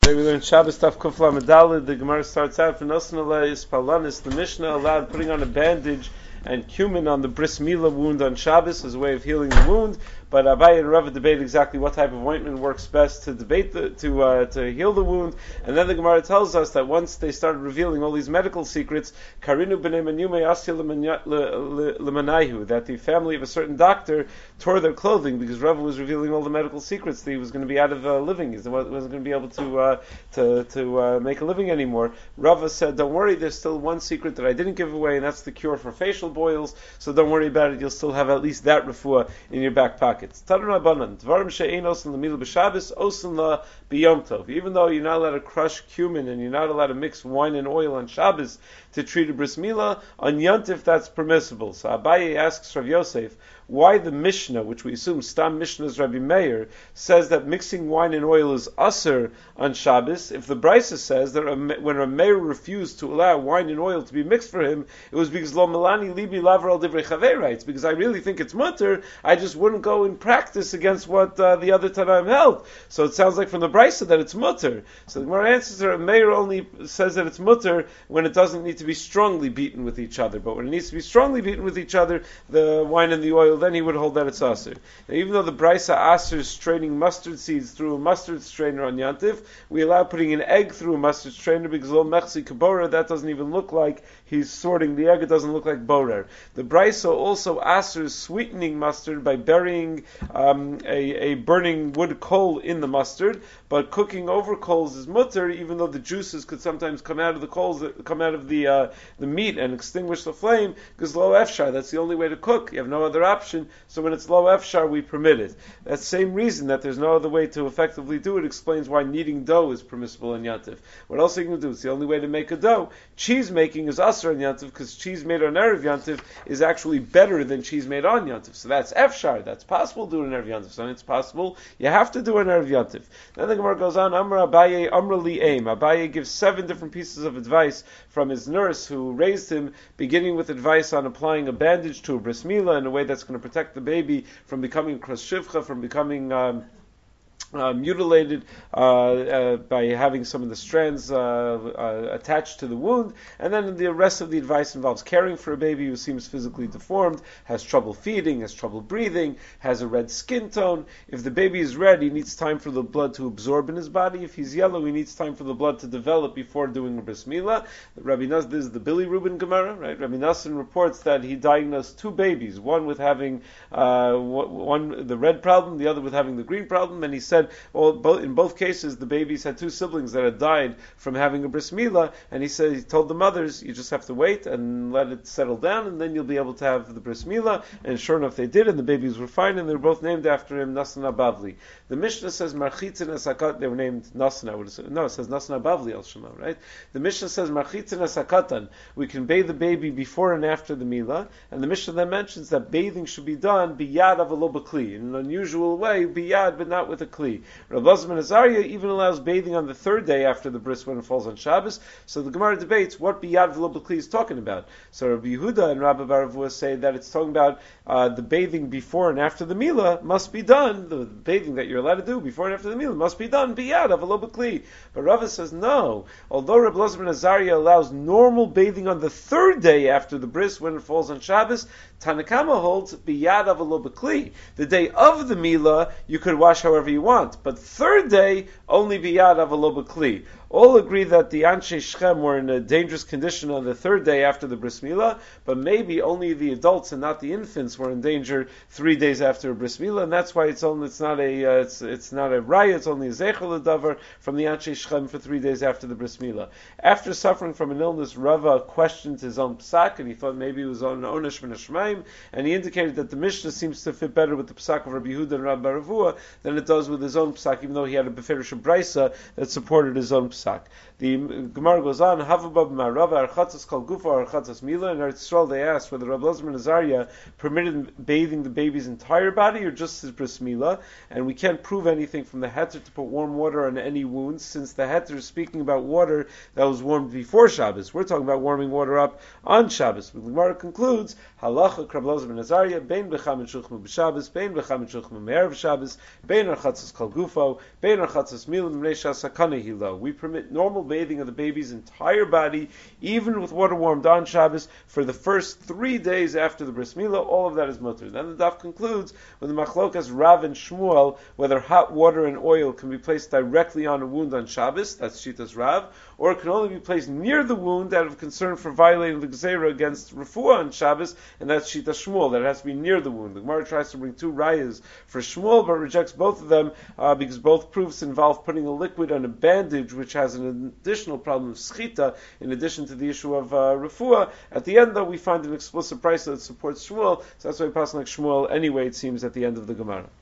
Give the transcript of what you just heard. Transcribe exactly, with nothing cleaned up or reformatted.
Today we learn Shabbos Taf Kuf Lamed Daled. The Gemara starts out for Nosan Alayis Palanis. The Mishnah allowed putting on a bandage and cumin on the bris milah wound on Shabbos as a way of healing the wound. But Abaye and Rava debate exactly what type of ointment works best to debate the, to uh, to heal the wound. And then the Gemara tells us that once they started revealing all these medical secrets, Karinu b'nei Menyume asya lemanayhu, that the family of a certain doctor tore their clothing because Rava was revealing all the medical secrets that he was going to be out of uh, living. He wasn't going to be able to uh, to to uh, make a living anymore. Rava said, "Don't worry, there's still one secret that I didn't give away, and that's the cure for facial boils. So don't worry about it. You'll still have at least that refuah in your back pocket." Even though you're not allowed to crush cumin and you're not allowed to mix wine and oil on Shabbos to treat a bris milah, on Yantif that's permissible. So Abaye asks Rav Yosef, why the Mishnah, which we assume Stam Mishnah's Rabbi Meir, says that mixing wine and oil is usher on Shabbos, if the Brisa says that when Rabbi Meir refused to allow wine and oil to be mixed for him, it was because Lo Melani Libi Lavar Al Divrei Chavei writes, because I really think it's mutter, I just wouldn't go and practice against what uh, the other Tanaim held. So it sounds like from the Brisa that it's mutter. So the Gemara answers that Rabbi Meir only says that it's mutter when it doesn't need to be strongly beaten with each other, but when it needs to be strongly beaten with each other, the wine and the oil, then he would hold that it's aser. Now, even though the Brisa asers straining mustard seeds through a mustard strainer on Yantiv, we allow putting an egg through a mustard strainer because lo mechzi kabora, that doesn't even look like he's sorting the egg, it doesn't look like borer. The Brisa also asers sweetening mustard by burying um, a, a burning wood coal in the mustard, but cooking over coals is mutter, even though the juices could sometimes come out of the coals, come out of the uh, the meat and extinguish the flame, because lo efshar, that's the only way to cook. You have no other option. So when it's lo efshar, we permit it. That same reason that there's no other way to effectively do it explains why kneading dough is permissible in Yantiv. What else are you going to do? It's the only way to make a dough. Cheese making is asr in Yantiv because cheese made on Erev Yantiv is actually better than cheese made on Yantiv. So that's efshar. That's possible to do in Erev Yantiv. So it's possible. You have to do an Erev Yantiv. Then the Gemara goes on. Amra Abaye, Amra li aim. Abaye gives seven different pieces of advice from his nurse who raised him, beginning with advice on applying a bandage to a bris milah in a way that's going to protect the baby from becoming kras shivcha, from becoming um, Uh, mutilated uh, uh, by having some of the strands uh, uh, attached to the wound, and then the rest of the advice involves caring for a baby who seems physically deformed, has trouble feeding, has trouble breathing, has a red skin tone. If the baby is red, he needs time for the blood to absorb in his body. If he's yellow, he needs time for the blood to develop before doing a bris milah. Rabbi Nas, this is the Billy Reuben Gemara, right? Rabbi Nassan reports that he diagnosed two babies, one with having uh, one the red problem, the other with having the green problem, and he said, well, both, in both cases, the babies had two siblings that had died from having a bris milah, and he said, he told the mothers, you just have to wait and let it settle down, and then you'll be able to have the bris milah. And sure enough, they did, and the babies were fine, and they were both named after him, Nasana Bavli. The Mishnah says, Marchitzin Asakat, they were named Nasana, I would assume. No, it says Nasana Bavli al Shema, right? The Mishnah says, Marchitzin Asakatan, we can bathe the baby before and after the milah, and the Mishnah then mentions that bathing should be done biyad avalo b'kli, in an unusual way, biyad, but not with a kli. Rav Lazar Azariah even allows bathing on the third day after the bris when it falls on Shabbos. So the Gemara debates what biyad v'lo b'kli is talking about. So Rabbi Yehuda and Rabbi Baravua say that it's talking about uh, the bathing before and after the milah must be done. The bathing that you're allowed to do before and after the milah must be done biyad v'lo b'kli. But Rava says no. Although Rabbi Lazar Azariah allows normal bathing on the third day after the bris when it falls on Shabbos, Tanakama holds biyad v'lo b'kli. The day of the milah you could wash however you want, but third day, only biyad avalo b'kli. All agree that the Anshe Shechem were in a dangerous condition on the third day after the bris milah, but maybe only the adults and not the infants were in danger three days after a bris milah, and that's why it's only it's not a uh, it's it's not a raya, it's only a zeichel davar from the Anshe Shechem for three days after the bris milah. After suffering from an illness, Rava questioned his own psak, and he thought maybe it was on onesh min hashmaim, and he indicated that the Mishnah seems to fit better with the psak of Rabbi Yehuda and Rabbi Baravua than it does with his own psak, even though he had a beferish brisa that supported his own psak. The Gemara goes on, Havabab Ma'arava Archatzas Kal Gufa Archatzas Mila. In Eretz Yisrael they asked whether Rabbi Elazar ben Azariah permitted bathing the baby's entire body or just his bris milah, and we can't prove anything from the heter to put warm water on any wounds, since the heter is speaking about water that was warmed before Shabbos. We're talking about warming water up on Shabbos. The Gemara concludes, Halacha Rabbi Elazar ben Azariah, Bein B'cham and Shulchma B'Shabbos, Bein B'cham and Shulchma Me'erev Shabbos, Bein Archatzas chatzas kalgufo, bein chatzas milim mneisha sakana hilo. We permit normal bathing of the baby's entire body, even with water warmed on Shabbos, for the first three days after the bris milah. All of that is mutter. Then the daf concludes with the machlokas Rav and Shmuel whether hot water and oil can be placed directly on a wound on Shabbos. That's Shitas Rav, or it can only be placed near the wound out of concern for violating the gzeira against refuah on Shabbos, and that's Shitas Shmuel, that it has to be near the wound. The Gemara tries to bring two rayas for Shmuel, but rejects both of them uh, because both proofs involve putting a liquid on a bandage, which has an additional problem of schita, in addition to the issue of uh, refuah. At the end, though, we find an explicit price that supports Shmuel, so that's why we pass like Shmuel anyway, it seems, at the end of the Gemara.